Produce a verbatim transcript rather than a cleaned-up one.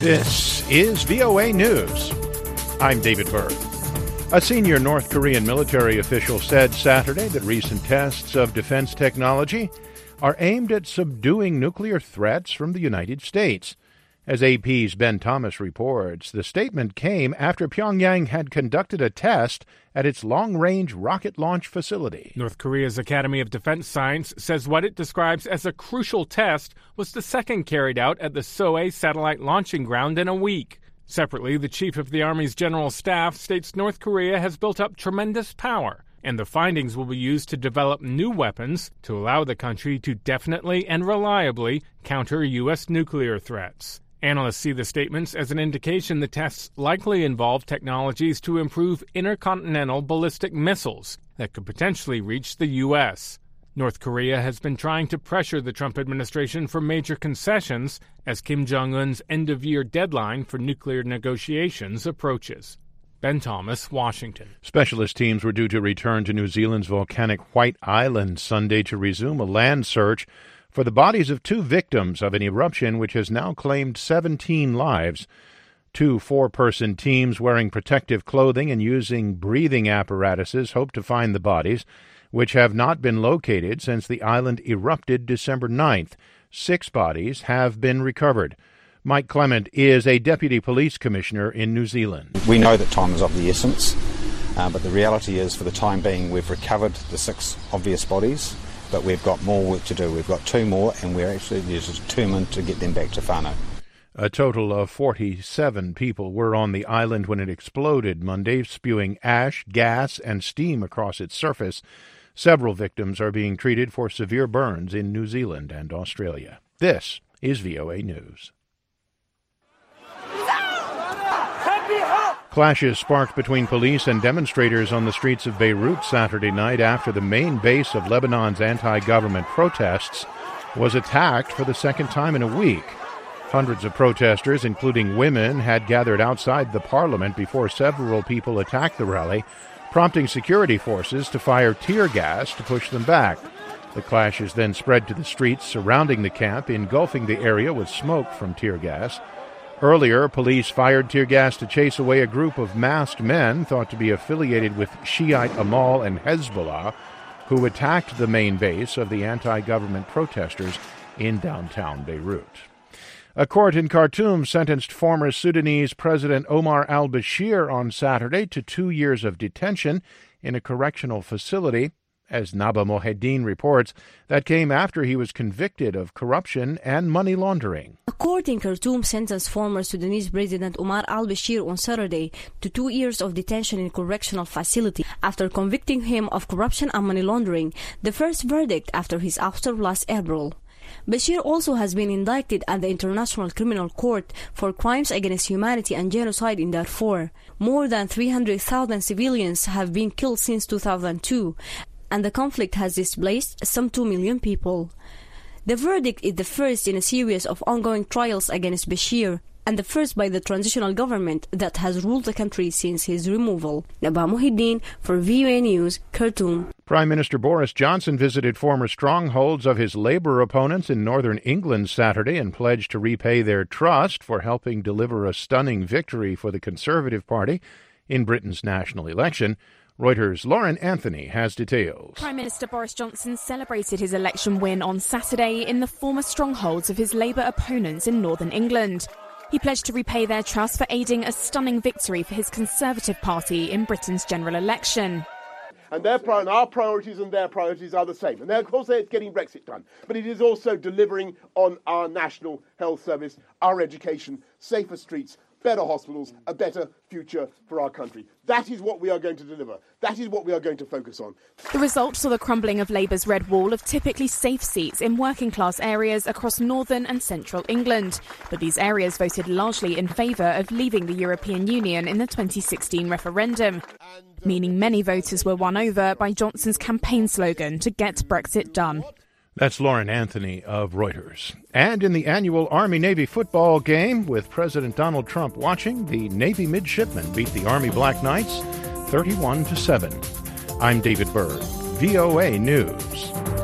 This is V O A News. I'm David Berg. A senior North Korean military official said Saturday that recent tests of defense technology are aimed at subduing nuclear threats from the United States. As A P's Ben Thomas reports, the statement came after Pyongyang had conducted a test at its long-range rocket launch facility. North Korea's Academy of Defense Science says what it describes as a crucial test was the second carried out at the Sohae satellite launching ground in a week. Separately, the chief of the Army's General Staff states North Korea has built up tremendous power, and the findings will be used to develop new weapons to allow the country to definitely and reliably counter U S nuclear threats. Analysts see the statements as an indication the tests likely involve technologies to improve intercontinental ballistic missiles that could potentially reach the U S. North Korea has been trying to pressure the Trump administration for major concessions as Kim Jong-un's end-of-year deadline for nuclear negotiations approaches. Ben Thomas, Washington. Specialist teams were due to return to New Zealand's volcanic White Island Sunday to resume a land search for the bodies of two victims of an eruption which has now claimed seventeen lives. Two four-person teams wearing protective clothing and using breathing apparatuses hope to find the bodies, which have not been located since the island erupted December ninth. Six bodies have been recovered. Mike Clement is a deputy police commissioner in New Zealand. We know that time is of the essence, uh, but the reality is for the time being we've recovered the six obvious bodies. But we've got more work to do. We've got two more, and we're actually determined to get them back to whānau. A total of forty-seven people were on the island when it exploded Monday, spewing ash, gas, and steam across its surface. Several victims are being treated for severe burns in New Zealand and Australia. This is V O A News. Clashes sparked between police and demonstrators on the streets of Beirut Saturday night after the main base of Lebanon's anti-government protests was attacked for the second time in a week. Hundreds of protesters, including women, had gathered outside the parliament before several people attacked the rally, prompting security forces to fire tear gas to push them back. The clashes then spread to the streets surrounding the camp, engulfing the area with smoke from tear gas. Earlier, police fired tear gas to chase away a group of masked men thought to be affiliated with Shiite Amal and Hezbollah, who attacked the main base of the anti-government protesters in downtown Beirut. A court in Khartoum sentenced former Sudanese President Omar al-Bashir on Saturday to two years of detention in a correctional facility. As Naba Moheddin reports, that came after he was convicted of corruption and money laundering. A court in Khartoum sentenced former Sudanese President Omar al-Bashir on Saturday to two years of detention in a correctional facility after convicting him of corruption and money laundering, the first verdict after his ouster last April. Bashir also has been indicted at the International Criminal Court for crimes against humanity and genocide in Darfur. More than three hundred thousand civilians have been killed since two thousand two. And the conflict has displaced some two million people. The verdict is the first in a series of ongoing trials against Bashir, and the first by the transitional government that has ruled the country since his removal. Naba Moheddin for V O A News, Khartoum. Prime Minister Boris Johnson visited former strongholds of his Labour opponents in northern England Saturday and pledged to repay their trust for helping deliver a stunning victory for the Conservative Party in Britain's national election. Reuters' Lauren Anthony has details. Prime Minister Boris Johnson celebrated his election win on Saturday in the former strongholds of his Labour opponents in northern England. He pledged to repay their trust for aiding a stunning victory for his Conservative Party in Britain's general election. And their pri- our priorities and their priorities are the same. And of course, it's getting Brexit done. But it is also delivering on our national health service, our education, safer streets, better hospitals, a better future for our country. That is what we are going to deliver. That is what we are going to focus on. The result saw the crumbling of Labour's red wall of typically safe seats in working-class areas across northern and central England. But these areas voted largely in favour of leaving the European Union in the twenty sixteen referendum, meaning many voters were won over by Johnson's campaign slogan to get Brexit done. That's Lauren Anthony of Reuters. And in the annual Army-Navy football game, with President Donald Trump watching, the Navy midshipmen beat the Army Black Knights thirty-one to seven. I'm David Berg, V O A News.